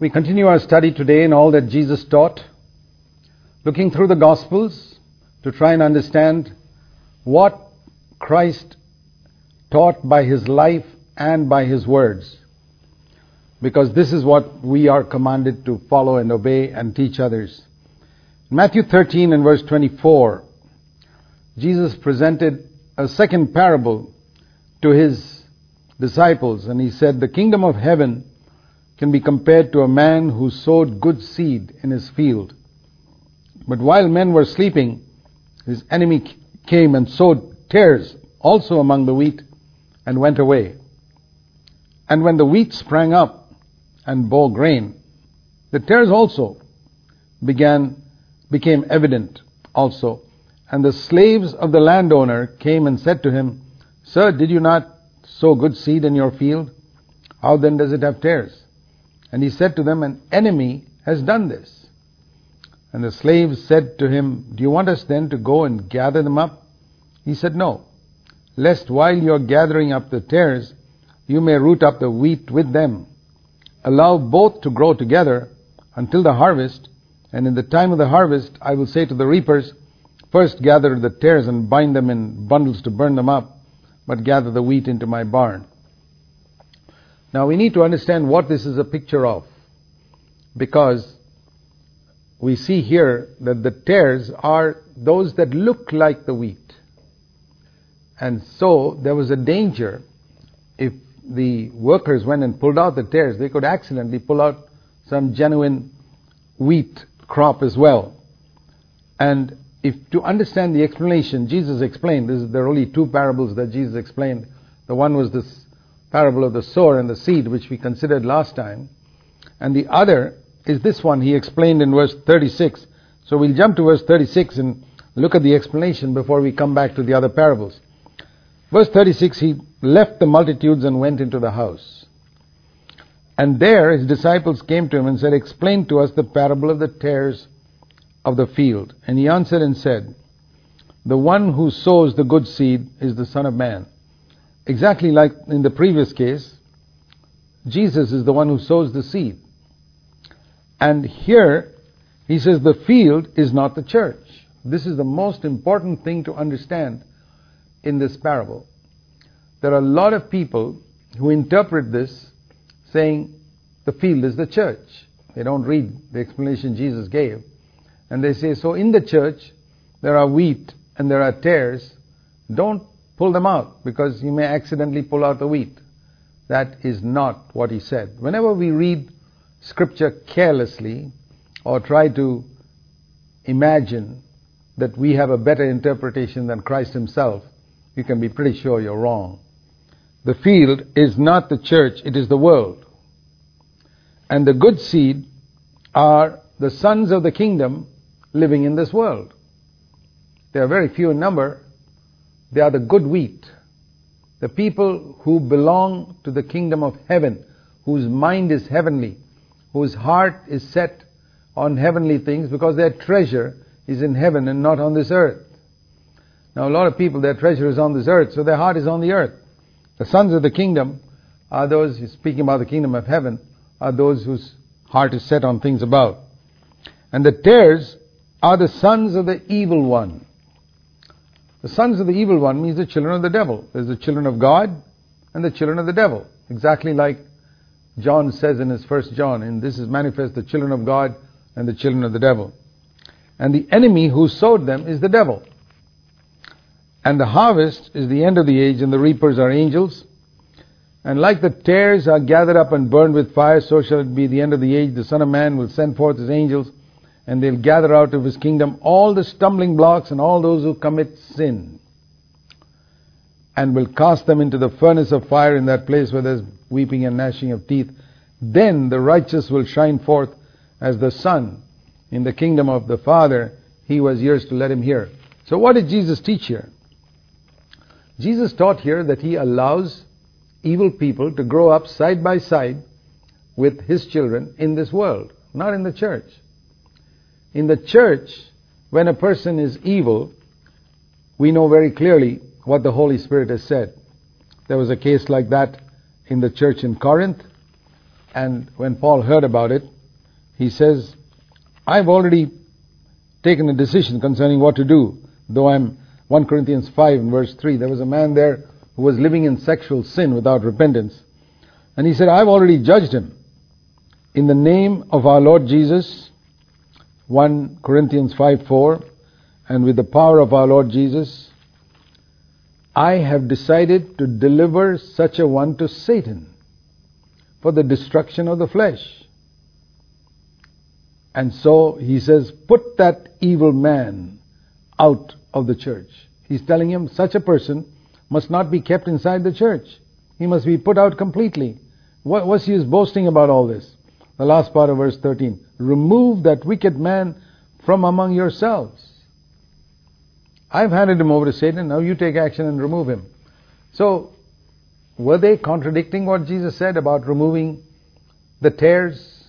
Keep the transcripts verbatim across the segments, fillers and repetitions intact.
We continue our study today in all that Jesus taught, looking through the Gospels to try and understand what Christ taught by His life and by His words. Because this is what we are commanded to follow and obey and teach others. In Matthew thirteen and verse twenty-four, Jesus presented a second parable to His disciples, and He said, "The kingdom of heaven can be compared to a man who sowed good seed in his field. But while men were sleeping, his enemy came and sowed tares also among the wheat and went away. And when the wheat sprang up and bore grain, the tares also began became evident also. And the slaves of the landowner came and said to him, 'Sir, did you not sow good seed in your field? How then does it have tares?' And he said to them, 'An enemy has done this.' And the slaves said to him, 'Do you want us then to go and gather them up?' He said, 'No, lest while you are gathering up the tares, you may root up the wheat with them. Allow both to grow together until the harvest, and in the time of the harvest I will say to the reapers, first gather the tares and bind them in bundles to burn them up, but gather the wheat into my barn.'" Now we need to understand what this is a picture of, because we see here that the tares are those that look like the wheat. And so there was a danger if the workers went and pulled out the tares, they could accidentally pull out some genuine wheat crop as well. And if to understand the explanation, Jesus explained, this is, there are only two parables that Jesus explained. The one was this parable of the sower and the seed, which we considered last time. And the other is this one he explained in verse thirty-six. So we'll jump to verse thirty-six and look at the explanation before we come back to the other parables. Verse thirty-six, he left the multitudes and went into the house. And there his disciples came to him and said, "Explain to us the parable of the tares of the field." And he answered and said, "The one who sows the good seed is the Son of Man." Exactly like in the previous case, Jesus is the one who sows the seed. And here he says the field is not the church. This is the most important thing to understand in this parable. There are a lot of people who interpret this saying the field is the church. They don't read the explanation Jesus gave. And they say, so in the church there are wheat and there are tares. Don't pull them out, because you may accidentally pull out the wheat. That is not what he said. Whenever we read Scripture carelessly or try to imagine that we have a better interpretation than Christ himself, you can be pretty sure you're wrong. The field is not the church, it is the world. And the good seed are the sons of the kingdom living in this world. They are very few in number. They are the good wheat, the people who belong to the kingdom of heaven, whose mind is heavenly, whose heart is set on heavenly things, because their treasure is in heaven and not on this earth. Now a lot of people, their treasure is on this earth, so their heart is on the earth. The sons of the kingdom are those, speaking about the kingdom of heaven, are those whose heart is set on things above. And the tares are the sons of the evil one. The sons of the evil one means the children of the devil. There's the children of God and the children of the devil. Exactly like John says in his first John, and this is manifest the children of God and the children of the devil. And the enemy who sowed them is the devil. And the harvest is the end of the age, and the reapers are angels. And like the tares are gathered up and burned with fire, so shall it be the end of the age. The Son of Man will send forth his angels, and they'll gather out of his kingdom all the stumbling blocks and all those who commit sin, and will cast them into the furnace of fire, in that place where there's weeping and gnashing of teeth. Then the righteous will shine forth as the sun in the kingdom of the Father. He who has ears to let him hear. So what did Jesus teach here? Jesus taught here that he allows evil people to grow up side by side with his children in this world, not in the church. In the church, when a person is evil, we know very clearly what the Holy Spirit has said. There was a case like that in the church in Corinth, And when Paul heard about it, he says, I've already taken a decision concerning what to do. Though I'm, First Corinthians five and verse three, there was a man there who was living in sexual sin without repentance. And he said, I've already judged him. In the name of our Lord Jesus, First Corinthians five four, and with the power of our Lord Jesus, I have decided to deliver such a one to Satan for the destruction of the flesh. And so he says, put that evil man out of the church. He's telling him such a person must not be kept inside the church. He must be put out completely. What, what's he boasting about all this? The last part of verse thirteen. Remove that wicked man from among yourselves. I've handed him over to Satan. Now you take action and remove him. So, were they contradicting what Jesus said about removing the tares,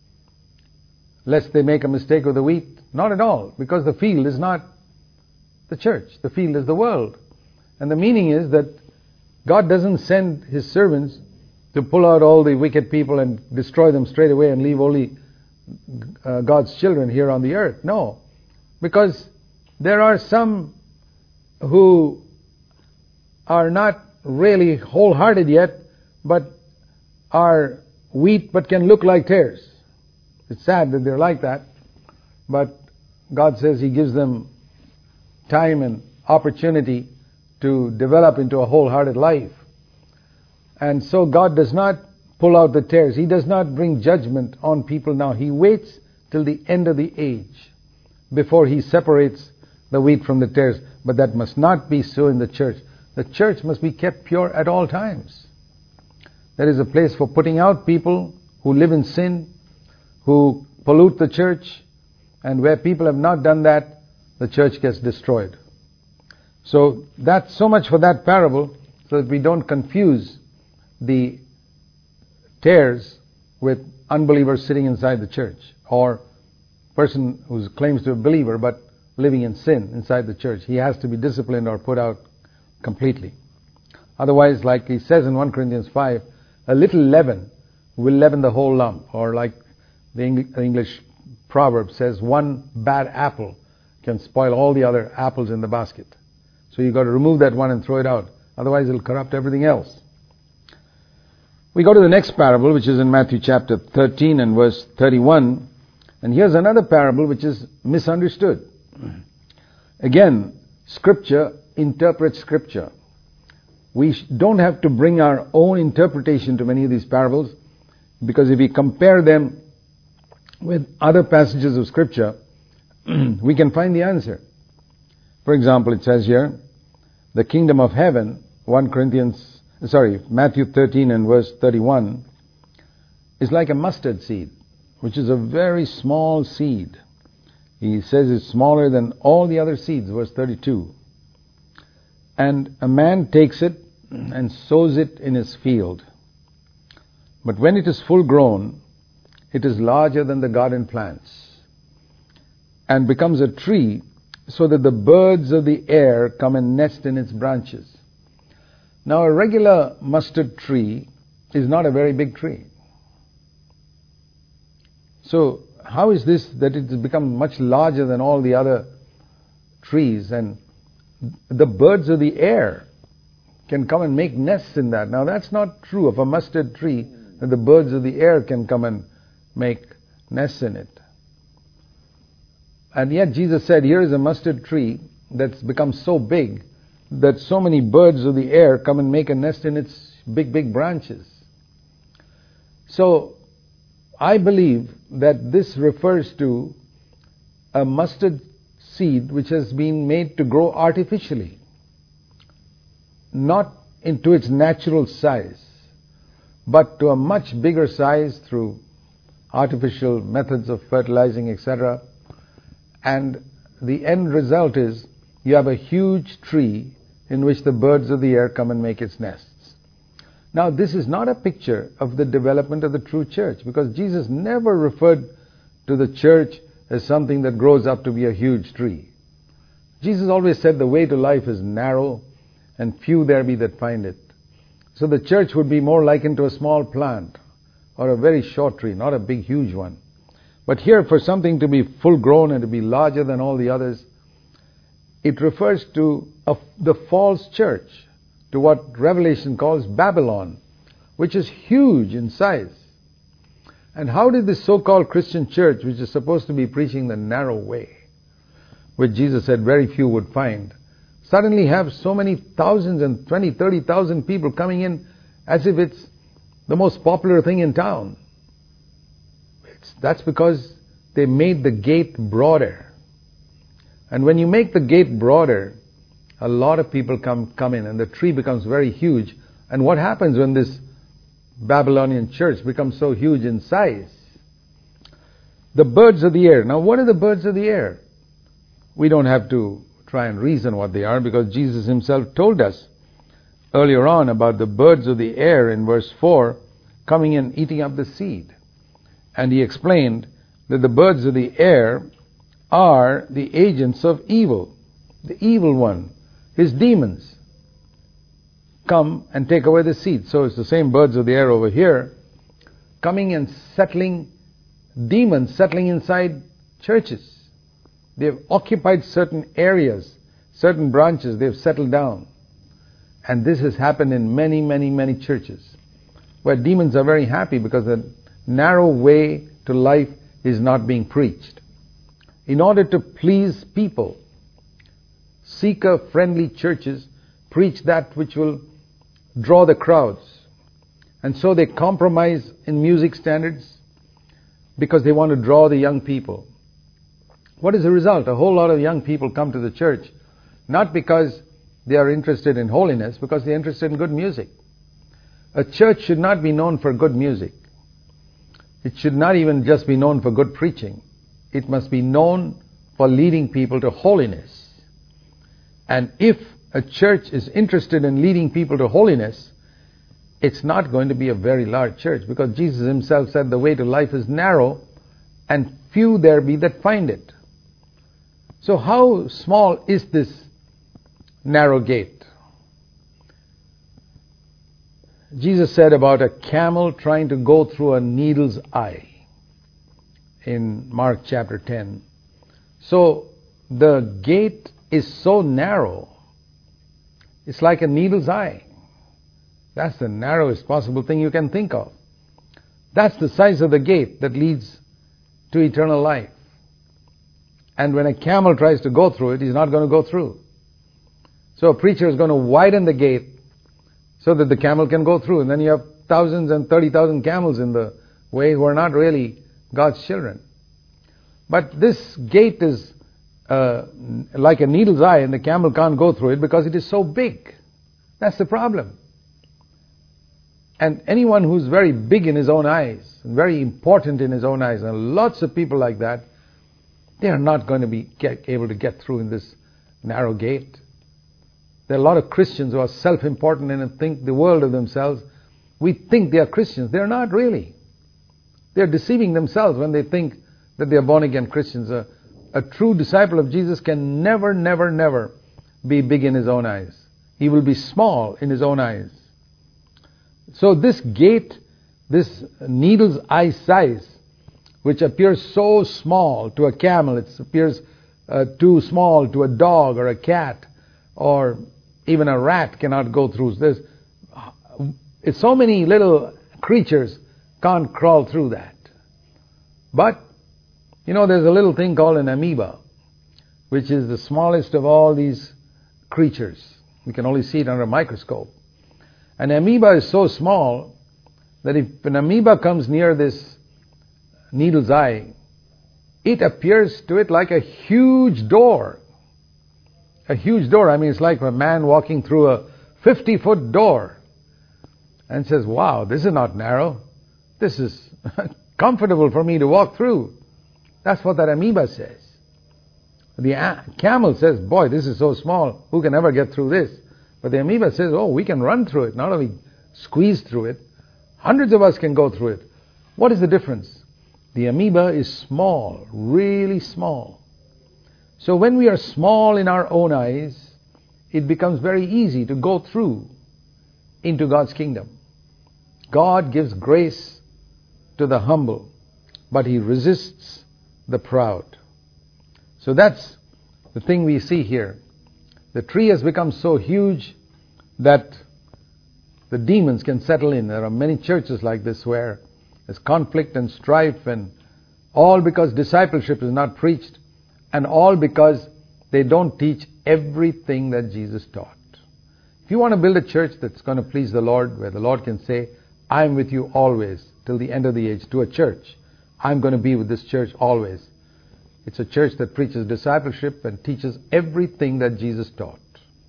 lest they make a mistake with the wheat? Not at all, because the field is not the church. The field is the world. And the meaning is that God doesn't send His servants to pull out all the wicked people and destroy them straight away and leave only uh, God's children here on the earth. No. Because there are some who are not really wholehearted yet, but are wheat but can look like tares. It's sad that they're like that, but God says He gives them time and opportunity to develop into a wholehearted life. And so God does not pull out the tares. He does not bring judgment on people now. He waits till the end of the age before He separates the wheat from the tares. But that must not be so in the church. The church must be kept pure at all times. There is a place for putting out people who live in sin, who pollute the church, and where people have not done that, the church gets destroyed. So that's so much for that parable, so that we don't confuse the tares with unbelievers sitting inside the church, or person who claims to be a believer but living in sin inside the church. He has to be disciplined or put out completely. Otherwise, like he says in First Corinthians five, a little leaven will leaven the whole lump. Or like the English proverb says, one bad apple can spoil all the other apples in the basket. So you've got to remove that one and throw it out. Otherwise it'll corrupt everything else. We go to the next parable, which is in Matthew chapter thirteen and verse thirty-one. And here's another parable which is misunderstood. Again, Scripture interprets Scripture. We don't have to bring our own interpretation to many of these parables, because if we compare them with other passages of Scripture, we can find the answer. For example, it says here, the kingdom of heaven, First Corinthians, sorry, Matthew thirteen and verse thirty-one, is like a mustard seed, which is a very small seed. He says it's smaller than all the other seeds, verse thirty-two. And a man takes it and sows it in his field. But when it is full grown, it is larger than the garden plants, and becomes a tree, so that the birds of the air come and nest in its branches. Now, a regular mustard tree is not a very big tree. So, how is this that it has become much larger than all the other trees, and the birds of the air can come and make nests in that? Now, that's not true of a mustard tree, that the birds of the air can come and make nests in it. And yet Jesus said, here is a mustard tree that's become so big that so many birds of the air come and make a nest in its big, big branches. So, I believe that this refers to a mustard seed which has been made to grow artificially, not into its natural size, but to a much bigger size through artificial methods of fertilizing, et cetera. And the end result is you have a huge tree in which the birds of the air come and make its nests. Now, this is not a picture of the development of the true church, because Jesus never referred to the church as something that grows up to be a huge tree. Jesus always said the way to life is narrow, and few there be that find it. So the church would be more likened to a small plant or a very short tree, not a big, huge one. But here, for something to be full grown and to be larger than all the others, it refers to a, the false church, to what Revelation calls Babylon, which is huge in size. And how did this so-called Christian church, which is supposed to be preaching the narrow way, which Jesus said very few would find, suddenly have so many thousands and twenty, thirty thousand people coming in as if it's the most popular thing in town? It's, that's because they made the gate broader. And when you make the gate broader, a lot of people come, come in and the tree becomes very huge. And what happens when this Babylonian church becomes so huge in size? The birds of the air. Now, what are the birds of the air? We don't have to try and reason what they are, because Jesus himself told us earlier on about the birds of the air in verse four coming and eating up the seed. And he explained that the birds of the air are the agents of evil. The evil one, his demons, come and take away the seed. So it's the same birds of the air over here coming and settling, demons settling inside churches. They've occupied certain areas, certain branches, they've settled down. And this has happened in many, many, many churches, where demons are very happy because the narrow way to life is not being preached. In order to please people, seeker-friendly churches preach that which will draw the crowds. And so they compromise in music standards because they want to draw the young people. What is the result? A whole lot of young people come to the church, not because they are interested in holiness, because they are interested in good music. A church should not be known for good music. It should not even just be known for good preaching. It must be known for leading people to holiness. And if a church is interested in leading people to holiness, it's not going to be a very large church, because Jesus himself said the way to life is narrow, and few there be that find it. So how small is this narrow gate? Jesus said about a camel trying to go through a needle's eye in Mark chapter ten. So the gate is so narrow, it's like a needle's eye. That's the narrowest possible thing you can think of. That's the size of the gate that leads to eternal life. And when a camel tries to go through it, he's not going to go through. So a preacher is going to widen the gate so that the camel can go through. And then you have thousands and thirty thousand camels in the way who are not really God's children. But this gate is uh, like a needle's eye, and the camel can't go through it because it is so big. That's the problem. And anyone who's very big in his own eyes, very important in his own eyes, and lots of people like that, they are not going to be get, able to get through in this narrow gate. There are a lot of Christians who are self-important and think the world of themselves. We think they are Christians. They are not really. They are deceiving themselves when they think that they are born-again Christians. A, a true disciple of Jesus can never, never, never be big in his own eyes. He will be small in his own eyes. So this gate, this needle's eye size, which appears so small to a camel, it appears uh, too small to a dog or a cat, or even a rat cannot go through this. It's so many little creatures can't crawl through that. But, you know, there's a little thing called an amoeba, which is the smallest of all these creatures. We can only see it under a microscope. An amoeba is so small that if an amoeba comes near this needle's eye, it appears to it like a huge door. A huge door. I mean, it's like a man walking through a fifty-foot door and says, wow, this is not narrow. This is comfortable for me to walk through. That's what that amoeba says. The a- camel says, boy, this is so small. Who can ever get through this? But the amoeba says, oh, we can run through it. Not only squeeze through it. Hundreds of us can go through it. What is the difference? The amoeba is small, really small. So when we are small in our own eyes, it becomes very easy to go through into God's kingdom. God gives grace to the humble, but he resists the proud. So that's the thing we see here. The tree has become so huge that the demons can settle in. There are many churches like this where there's conflict and strife, and all because discipleship is not preached, and all because they don't teach everything that Jesus taught. If you want to build a church that's going to please the Lord, where the Lord can say, I am with you always till the end of the age, to a church, I'm going to be with this church always. It's a church that preaches discipleship and teaches everything that Jesus taught.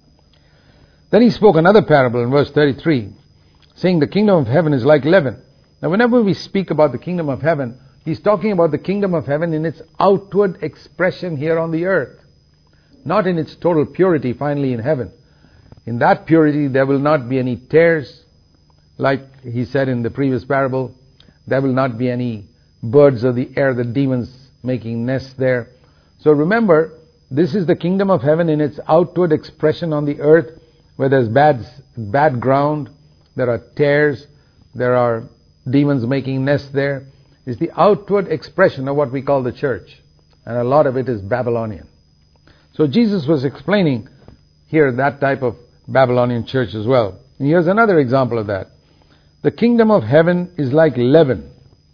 Then he spoke another parable in verse thirty-three, saying the kingdom of heaven is like leaven. Now whenever we speak about the kingdom of heaven, he's talking about the kingdom of heaven in its outward expression here on the earth, not in its total purity finally in heaven. In that purity there will not be any tares, like he said in the previous parable. There will not be any birds of the air, the demons making nests there. So remember, this is the kingdom of heaven in its outward expression on the earth, where there's bad, bad ground, there are tares, there are demons making nests there. It's the outward expression of what we call the church. And a lot of it is Babylonian. So Jesus was explaining here that type of Babylonian church as well. And here's another example of that. The kingdom of heaven is like leaven.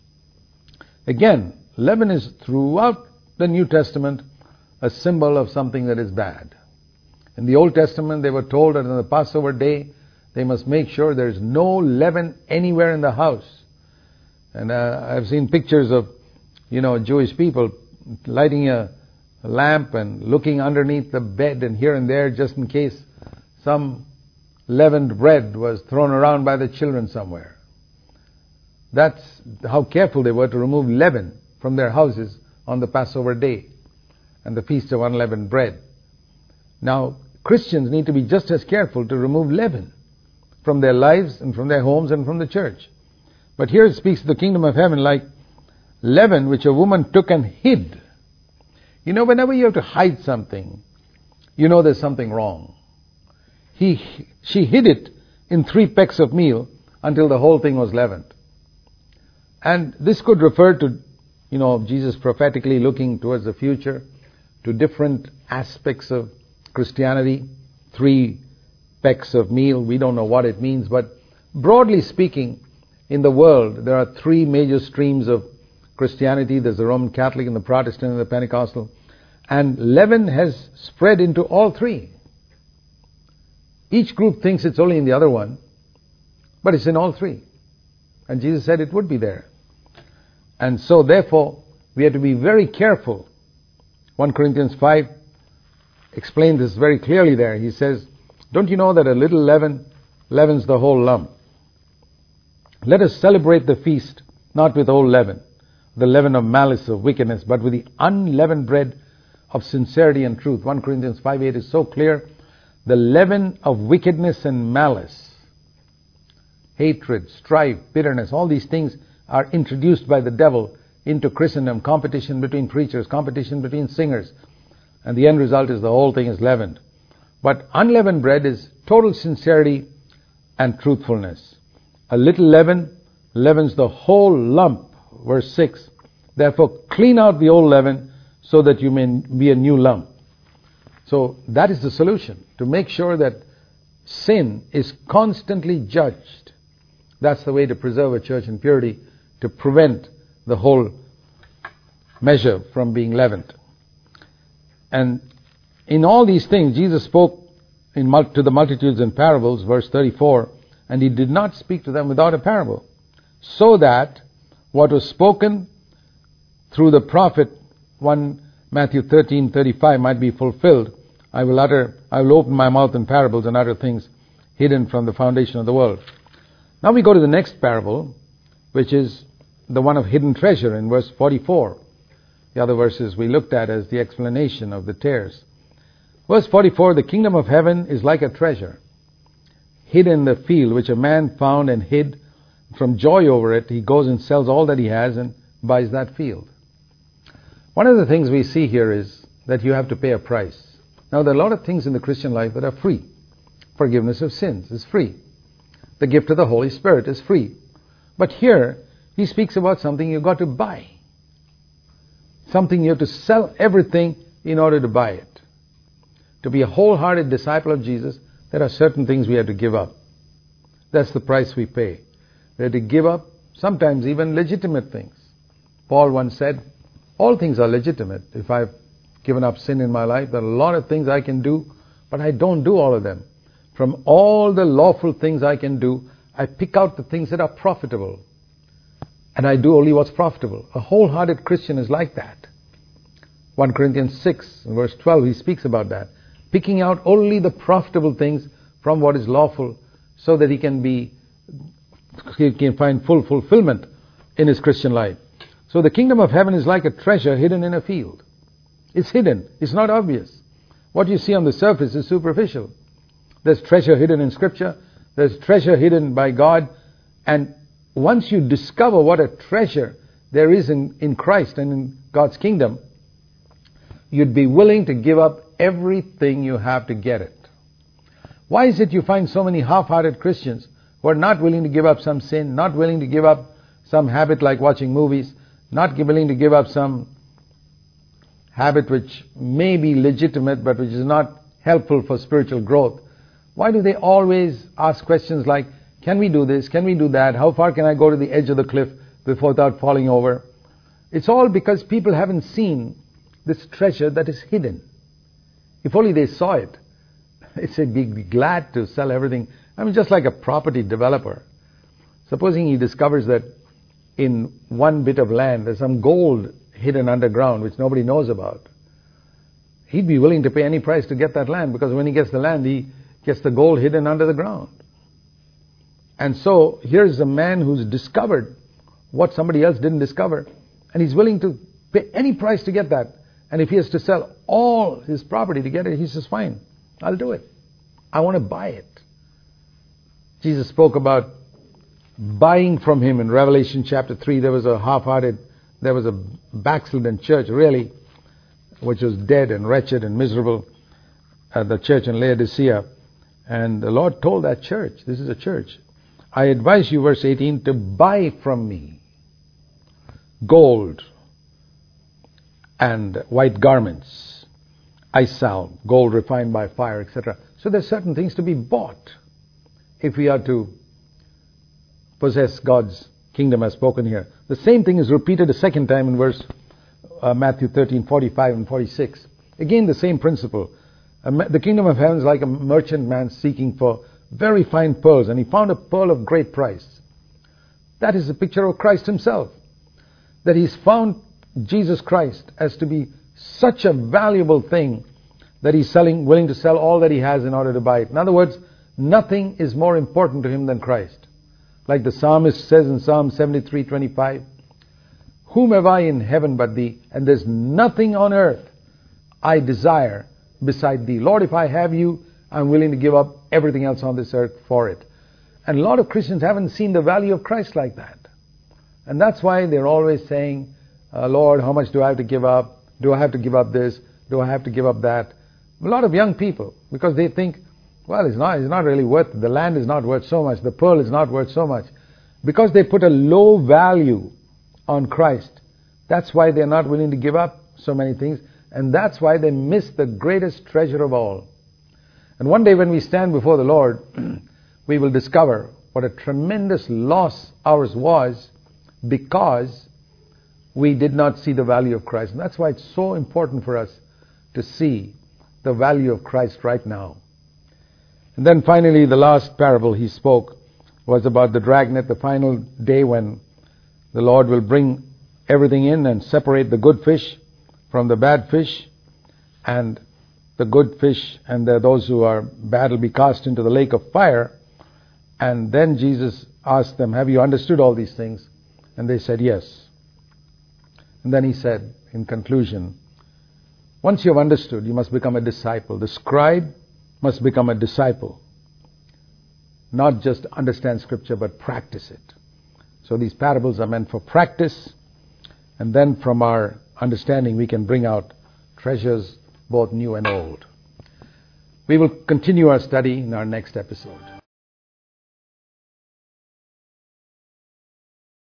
Again, leaven is throughout the New Testament a symbol of something that is bad. In the Old Testament, they were told that on the Passover day, they must make sure there's no leaven anywhere in the house. And uh, I've seen pictures of, you know, Jewish people lighting a, a lamp and looking underneath the bed and here and there just in case some leavened bread was thrown around by the children somewhere. That's how careful they were to remove leaven from their houses on the Passover day and the Feast of Unleavened Bread. Now, Christians need to be just as careful to remove leaven from their lives and from their homes and from the church. But here it speaks of the kingdom of heaven like leaven which a woman took and hid. You know, whenever you have to hide something, you know there's something wrong. He, she hid it in three pecks of meal until the whole thing was leavened. And this could refer to, you know, Jesus prophetically looking towards the future, to different aspects of Christianity. Three pecks of meal, we don't know what it means, but broadly speaking, in the world, there are three major streams of Christianity. There's the Roman Catholic and the Protestant and the Pentecostal. And leaven has spread into all three. Each group thinks it's only in the other one, but it's in all three. And Jesus said it would be there. And so therefore, we have to be very careful. First Corinthians five explained this very clearly there. He says, don't you know that a little leaven leavens the whole lump? Let us celebrate the feast, not with old leaven, the leaven of malice, of wickedness, but with the unleavened bread of sincerity and truth. First Corinthians five eight is so clear. The leaven of wickedness and malice, hatred, strife, bitterness, all these things are introduced by the devil into Christendom. Competition between preachers, competition between singers. And the end result is the whole thing is leavened. But unleavened bread is total sincerity and truthfulness. A little leaven leavens the whole lump. Verse six. Therefore, clean out the old leaven so that you may be a new lump. So that is the solution, to make sure that sin is constantly judged. That's the way to preserve a church in purity, to prevent the whole measure from being leavened. And in all these things, Jesus spoke in mul- to the multitudes in parables, verse thirty-four, and he did not speak to them without a parable, so that what was spoken through the prophet, First Matthew thirteen thirty-five, might be fulfilled. I will utter, I will open my mouth in parables and utter things hidden from the foundation of the world. Now we go to the next parable, which is the one of hidden treasure in verse forty-four. The other verses we looked at as the explanation of the tares. Verse forty-four, the kingdom of heaven is like a treasure hid in the field, which a man found and hid. From joy over it, he goes and sells all that he has and buys that field. One of the things we see here is that you have to pay a price. Now, there are a lot of things in the Christian life that are free. Forgiveness of sins is free. The gift of the Holy Spirit is free. But here, He speaks about something you've got to buy. Something you have to sell everything in order to buy it. To be a wholehearted disciple of Jesus, there are certain things we have to give up. That's the price we pay. We have to give up sometimes even legitimate things. Paul once said, all things are legitimate. If I've given up sin in my life, there are a lot of things I can do, but I don't do all of them. From all the lawful things I can do, I pick out the things that are profitable. And I do only what's profitable. A wholehearted Christian is like that. First Corinthians six, verse twelve, he speaks about that. Picking out only the profitable things from what is lawful, so that he can be, he can find full fulfillment in his Christian life. So the kingdom of heaven is like a treasure hidden in a field. It's hidden. It's not obvious. What you see on the surface is superficial. There's treasure hidden in Scripture. There's treasure hidden by God. And once you discover what a treasure there is in, in Christ and in God's kingdom, you'd be willing to give up everything you have to get it. Why is it you find so many half-hearted Christians who are not willing to give up some sin, not willing to give up some habit like watching movies, not willing to give up some habit which may be legitimate but which is not helpful for spiritual growth? Why do they always ask questions like, can we do this, can we do that, how far can I go to the edge of the cliff before without falling over? It's all because people haven't seen this treasure that is hidden. If only they saw it, they'd be glad to sell everything. I mean, just like a property developer. Supposing he discovers that in one bit of land there's some gold hidden underground which nobody knows about. He'd be willing to pay any price to get that land, because when he gets the land, he gets the gold hidden under the ground. And so here's a man who's discovered what somebody else didn't discover, and he's willing to pay any price to get that. And if he has to sell all his property to get it, he says, fine, I'll do it. I want to buy it. Jesus spoke about buying from him in Revelation chapter three. There was a half-hearted, there was a backslidden church, really, which was dead and wretched and miserable, uh, the church in Laodicea. And the Lord told that church, this is a church, I advise you, verse eighteen, to buy from me gold and white garments, eye salve, gold refined by fire, et cetera. So there's certain things to be bought if we are to possess God's kingdom as spoken here. The same thing is repeated a second time in verse uh, Matthew thirteen, forty-five and forty-six. Again, the same principle. Uh, the kingdom of heaven is like a merchant man seeking for very fine pearls, and he found a pearl of great price. That is a picture of Christ himself. That he's found Jesus Christ as to be such a valuable thing that he's selling, willing to sell all that he has in order to buy it. In other words, nothing is more important to him than Christ. Like the psalmist says in Psalm seventy-three twenty-five, whom have I in heaven but thee? And there's nothing on earth I desire beside thee. Lord, if I have you, I'm willing to give up everything else on this earth for it. And a lot of Christians haven't seen the value of Christ like that. And that's why they're always saying, uh, Lord, how much do I have to give up? Do I have to give up this? Do I have to give up that? A lot of young people, because they think, well, it's not, it's not really worth, the land is not worth so much, the pearl is not worth so much. Because they put a low value on Christ, that's why they're not willing to give up so many things, and that's why they miss the greatest treasure of all. And one day when we stand before the Lord, we will discover what a tremendous loss ours was because we did not see the value of Christ. And that's why it's so important for us to see the value of Christ right now. And then finally, the last parable he spoke was about the dragnet, the final day when the Lord will bring everything in and separate the good fish from the bad fish, and the good fish and the, those who are bad will be cast into the lake of fire. And then Jesus asked them, have you understood all these things? And they said, yes. And then he said, in conclusion, once you have understood, you must become a disciple. The scribe must become a disciple. Not just understand Scripture, but practice it. So these parables are meant for practice. And then from our understanding, we can bring out treasures both new and old. We will continue our study in our next episode.